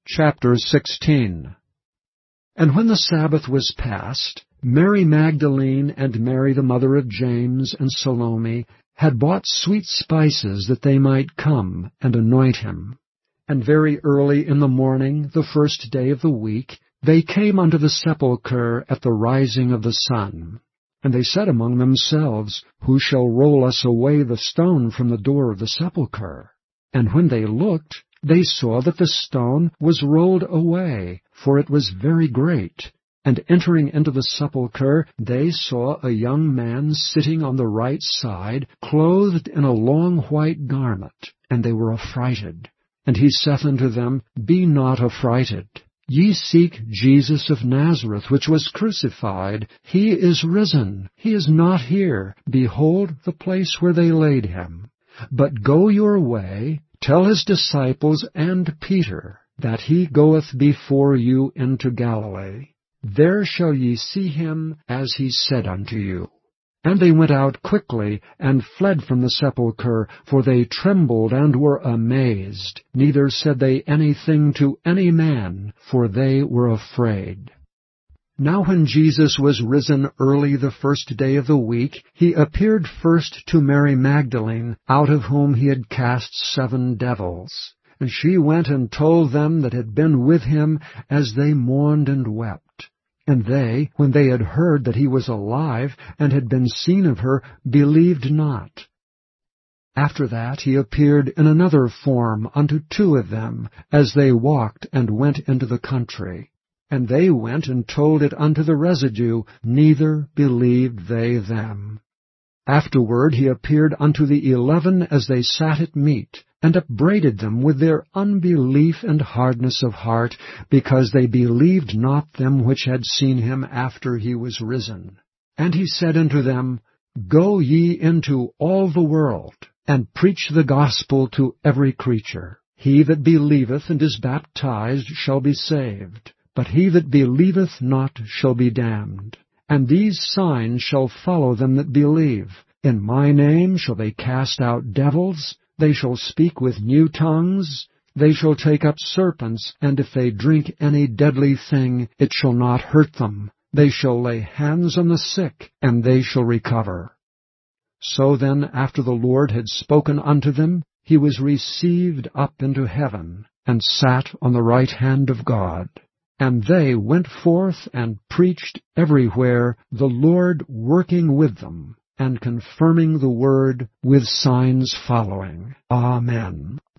Chapter 16. And when the Sabbath was past, Mary Magdalene and Mary the mother of James and Salome had bought sweet spices that they might come and anoint him. And very early in the morning, the first day of the week, they came unto the sepulchre at the rising of the sun. And they said among themselves, Who shall roll us away the stone from the door of the sepulchre? And when they looked, they saw that the stone was rolled away, for it was very great. And entering into the sepulchre, they saw a young man sitting on the right side, clothed in a long white garment, and they were affrighted. And he saith unto them, Be not affrighted. Ye seek Jesus of Nazareth, which was crucified. He is risen. He is not here. Behold the place where they laid him. But go your way, tell his disciples and Peter, that he goeth before you into Galilee. There shall ye see him, as he said unto you. And they went out quickly, and fled from the sepulchre, for they trembled and were amazed. Neither said they anything to any man, for they were afraid. Now when Jesus was risen early the first day of the week, he appeared first to Mary Magdalene, out of whom he had cast 7 devils. And she went and told them that had been with him, as they mourned and wept. And they, when they had heard that he was alive, and had been seen of her, believed not. After that he appeared in another form unto 2 of them, as they walked and went into the country. And they went and told it unto the residue, neither believed they them. Afterward he appeared unto the 11 as they sat at meat, and upbraided them with their unbelief and hardness of heart, because they believed not them which had seen him after he was risen. And he said unto them, Go ye into all the world, and preach the gospel to every creature. He that believeth and is baptized shall be saved, but he that believeth not shall be damned. And these signs shall follow them that believe. In my name shall they cast out devils, they shall speak with new tongues, they shall take up serpents, and if they drink any deadly thing, it shall not hurt them. They shall lay hands on the sick, and they shall recover. So then, after the Lord had spoken unto them, he was received up into heaven, and sat on the right hand of God. And they went forth and preached everywhere, the Lord working with them, and confirming the word with signs following. Amen.